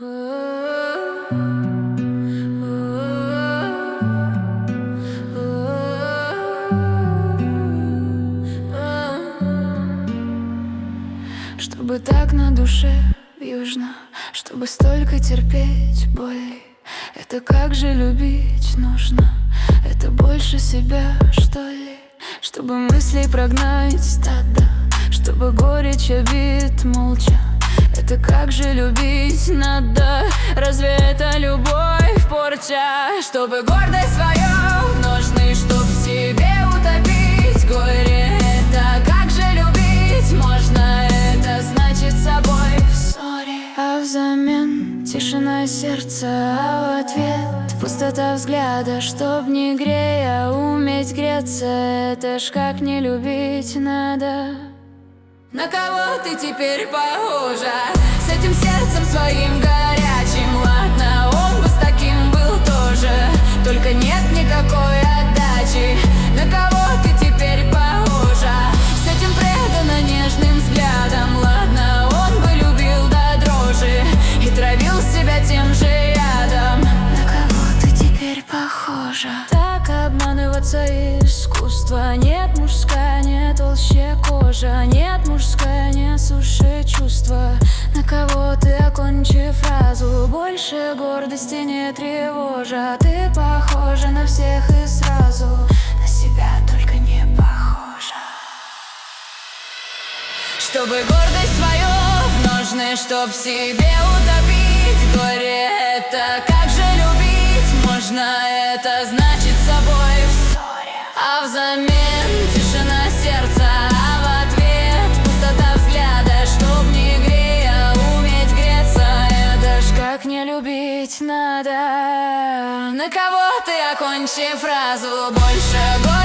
Чтобы так на душе южно, чтобы столько терпеть боли. Это как же любить нужно, это больше себя, что ли? Чтобы мысли прогнать стадо, чтобы горечь обид молча. Это как же любить надо, разве это любовь порча? Чтобы гордость свою в ножны, чтоб в себе утопить горе. Это как же любить можно, это значит собой в ссоре. А взамен тишина сердца, а в ответ пустота взгляда. Чтоб не грея, уметь греться, это ж как не любить надо. На кого ты теперь похожа? С этим сердцем своим горячим. Ладно, он бы с таким был тоже, только нет никакой отдачи. На кого ты теперь похожа? С этим преданно нежным взглядом. Ладно, он бы любил до дрожи и травил себя тем же ядом. На кого ты теперь похожа? Так обманываться искусство. Нет мужская, не толще кожа. Нет мужская, не суше чувства. На кого ты, окончи фразу, больше гордости не тревожа. Ты похожа на всех и сразу, на себя только не похожа. Чтобы гордость свою в ножны, чтоб в себе утопить горе. Это как же любить можно, это значит собой в ссоре. А взамен тишина сердца, а в ответ пустота взгляда. Чтоб не грея, уметь греться, это ж как не любить надо. На кого ты, окончи фразу, больше